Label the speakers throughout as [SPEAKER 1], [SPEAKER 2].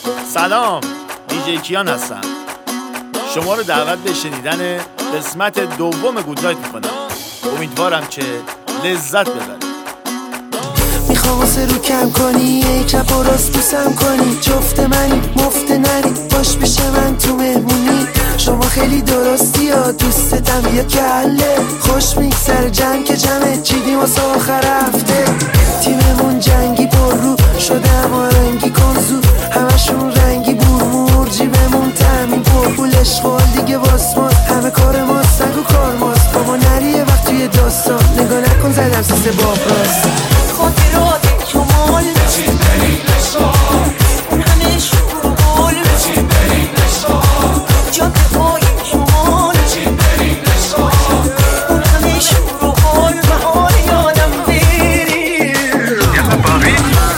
[SPEAKER 1] سلام، دیجی کیان هستم. شما رو دعوت به شنیدن قسمت دوم گودنایت میکنم. امیدوارم که لذت ببرید.
[SPEAKER 2] میخوام واسه رو کم کنی، ای چپ و راست بوسم کنی، جفت منی مفت نری، باش پیش من تو مهمونی. شما خیلی درستی ها، دوستتم بیا کله، خوش میگذره جمع که جمعه چیدیم واسه آخر هفته. تیممون جنگی پر رو شده اما رنگی کنزو، همشون رنگی بور مور، جیبمون تامین پر پول، اشغال دیگه واسمان، همه کار ماست نگو کار ماست. بابا نریه وقت توی داستان، نگاه نکن زدم سیسه باب راست. خاطرات شمال بچین بریم نشان، اون همه شور و گل بچین بریم نشان، جاده های شمال بچین بریم نشان، اون همه شور و گل بهار یادم بریم. یلا باقی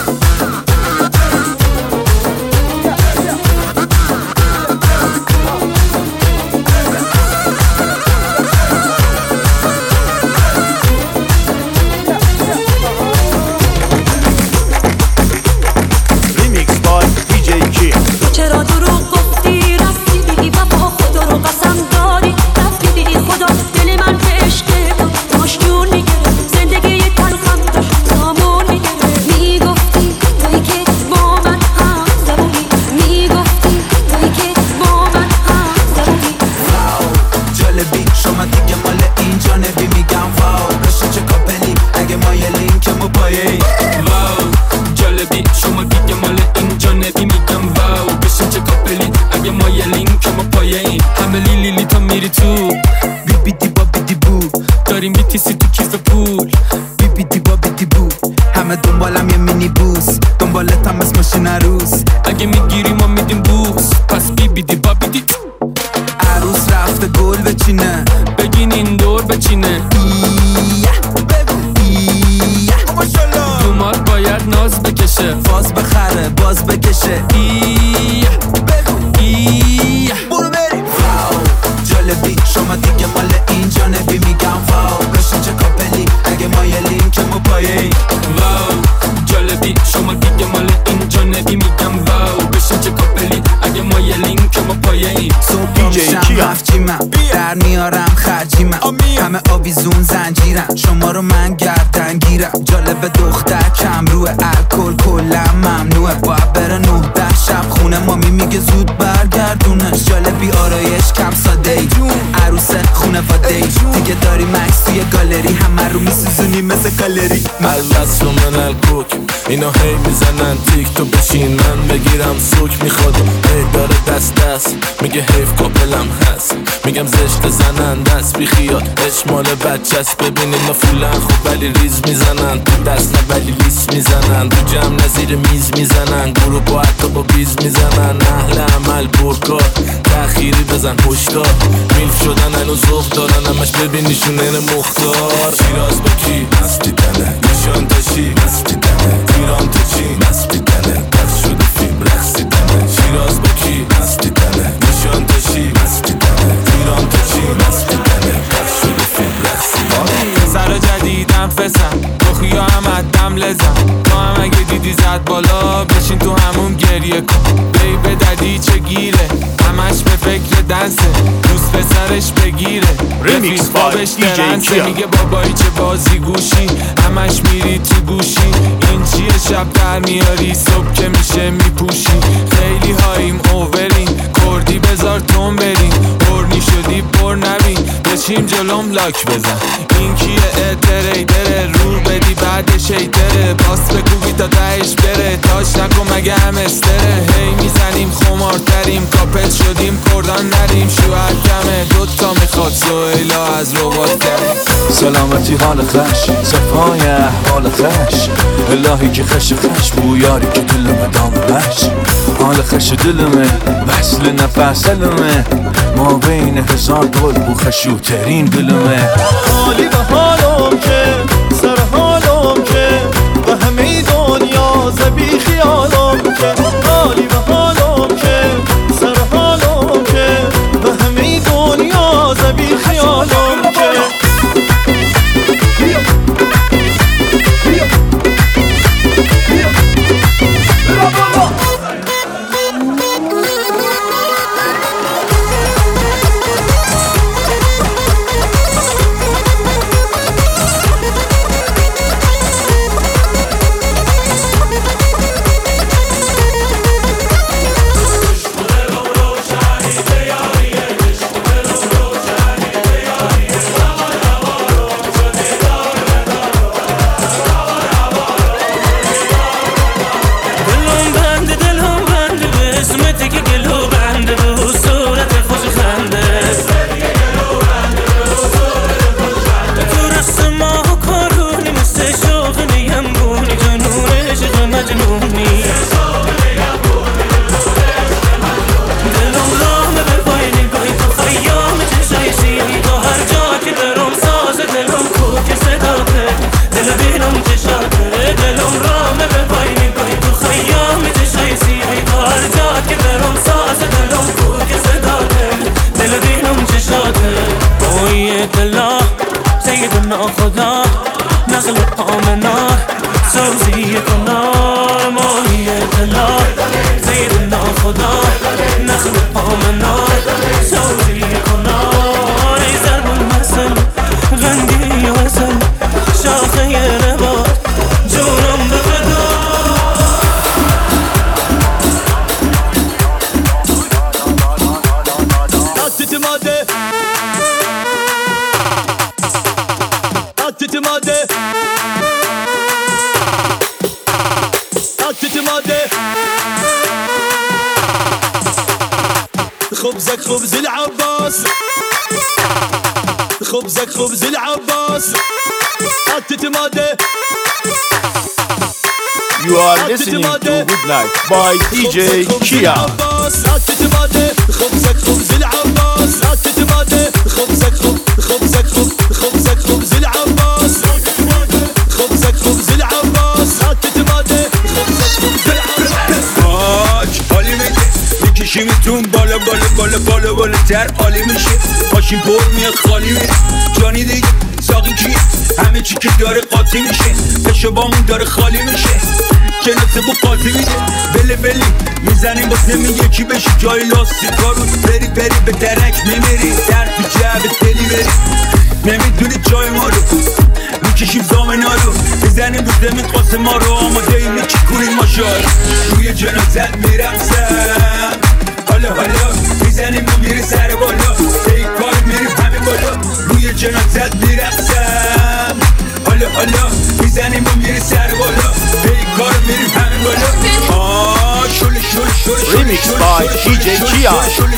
[SPEAKER 2] در میارم خرجیمم، همه آویزون زنجیرم، شما رو من گردن گیرم. جالب دختر کم روه، الکل کلا ممنوعه، باید بره 9 شب خونه، مامی میگه زود برگردونش. جالبی آرایش کم ساده ای، عروسه خونواده ای، دیگه داری مکس توی گالری، همه رو میسوزونی مثل گالری.
[SPEAKER 3] البس رو من الکوک اینا هی میزنن تیک، تو بشین من بگیرم سوک. میخواد هی داره دست میگه حیف کاپلم هست، میگم زشت زنن دست بی خیال، اشمال بچه است. ببین اینا فولن خوب ولی ریز میزنن، تو دست نه ولی لیس میزنن، تو جمع نزیر میز میزنن، گروه با حتی با بیز میزنن. اهل عمل پرکار تأخیری بزن هشدار، میلف شدن هنوز ذوق دارن، همش ببینیشون این مختار. شیراز با کی مستی دنه، نشان تشی مستی دنه، ایران تو چی مستی دنه، پس شده فیلم رقصی دنه. شیراز با کی مستی دنه، نشان تشی مستی دنه، ایران تو چی مستی دنه، پس شده فیلم رقصی دنه.
[SPEAKER 4] سر جدیدم فسم بخیا هم ادم لزم، تو هم اگه دیدی زد بالا بشین تو همون گریه کن. بی به ددی چه گیره، همش به فکر دنسه، دوست پسرش بگیره،
[SPEAKER 1] ریمیکس
[SPEAKER 4] بابش درنسه، میگه بابایی چه بازی گوشی، همش میری تو گوشی. این چیه شب در میاری صبح که میشه میپوشی. خیلی هاییم اوورین، کردی بذار تون برین، برنی شدی بر نبین، بچیم جلوم لاک بزن. این کیه اتریدره، رو بدی بعدش ایتره، باس بکوبی تا دهش بره، تاش نکن مگه هم استره. هی میزنیم خمارتریم، کاپل شدیم کردان نریم، شوهر کمه دوتا میخواد سویلا از ربات کرد.
[SPEAKER 3] سلامتی حال خش، صفای احوال خش، الهی که خش بویاری که دلمه دامش، حال خش دلمه وصل نفسلمه، ما بین هزار گل بو خشوترین دلمه.
[SPEAKER 5] حالی به حالم که سر حالم که و همه دنیا زبی خیالم که، حالی به حالم که سر حالم که و همه دنیا زبی خیالم که.
[SPEAKER 6] خدا نخل پامنا سازی کنار ای زربون مسل غنگی وزل شاخه یه نباد جونم به فدا
[SPEAKER 5] عطت ماده عطت ماده عطت ماده خبزك خبز العباس خبزك خبز العباس عطت ماده
[SPEAKER 1] You are listening to Good Night by DJ Kia.
[SPEAKER 5] عطت ماده خبزك خبز العباس عطت ماده خبزك خبزك خبزك خبز العباس خبزك خبز العباس عطت ماده خبزك خبز العباس
[SPEAKER 7] حالی میگه میکشیمتون بالا بالا بالا بالا بالا تر عالی میشه ماشین پر میاد خالی میره جانی دیگه ساقی کیه همه چی که داره قاطی میشه پشبامون داره خالی میشه جناسه با قاطی میده بله بله میزنیم باز نمیگه کی بشی جای لاستیکا رو بری به درک میمیری در تو جعب دلی بری نمیدونی جای ما رو میکشیم زامنا رو میزنیم رو زمین قاسم ما رو آماده ای میکی کنیم ما شار روی جنازت میرقصم حالا میزنیم و میری سر بالا ای کار میریم همه بالا روی جنازت میرقصم حالا میزنیم و میری سر بالا ای کار میریم همه بالا شل
[SPEAKER 1] Remix by DJ Kia.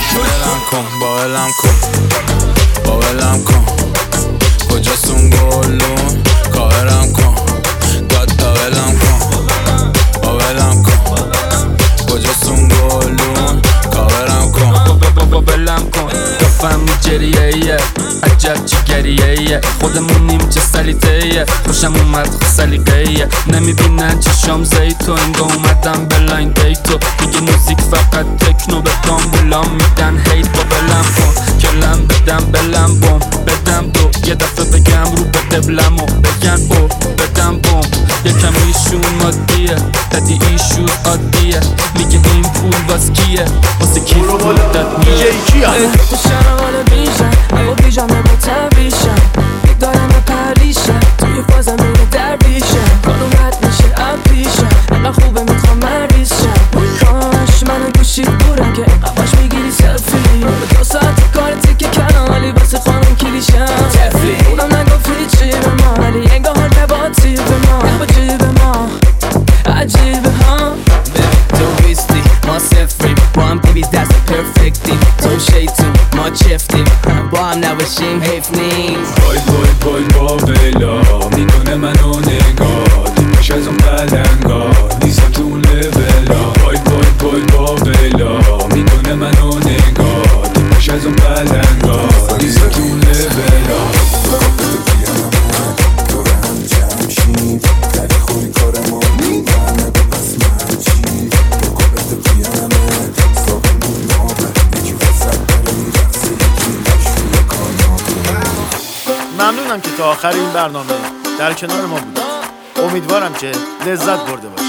[SPEAKER 3] باولم کن کجاستون گلون کاورم کن دادا ولم کن باولم کن کجاستون گلون کاورم کن
[SPEAKER 4] ولم کن کفم جریه عجب چی گریه خودمونیم چه سلیتهیه خوشم اومد سلیقهیه نمیبینن چشام زیتو انگا اومدم بلاین دیتو دیگه موزیک فقط تکنو به دامبولام میدن هیت با بلم کن کلم بدم بلم بوم بدم دو یه دفعه بگم رو به دبلمو بگن او بدم بوم یکم ایشون مادیه دادی ایشون عادیه میگه این پول واس کیه واسه کی مدت میشه
[SPEAKER 2] تو شنوال بیشن اگه بیجامه با تبیشن دارم به پریشن توی فازم میره درویشن کار اومد میشه اپیشن اقا خوبه میخوام مریشن کاش منو گوشید بورم که قباش میگیری سلفی 2 ساعت کار تیکه کلام ولی واسه خانم کلیشم تفلی اونم نگفت چی به ما ولی انگاه حال نباتی به ما با جیب ما عجیبه ها
[SPEAKER 8] تو بیستی ما سفریم با هم بیبی دست پرفکتیم تو شیطون ما چفتیم با هم نباشیم حیف نیست
[SPEAKER 9] بای با بلا میکنه منو نگاه دیمش از اون بلنگا نیستم تو اون لولا بای با بلا میکنه منو نگاه دیمش از اون بلنگا نیستم تو اون لولا
[SPEAKER 1] ممنونم که تا آخر این برنامه در کنار ما بودید. امیدوارم که لذت برده باشید.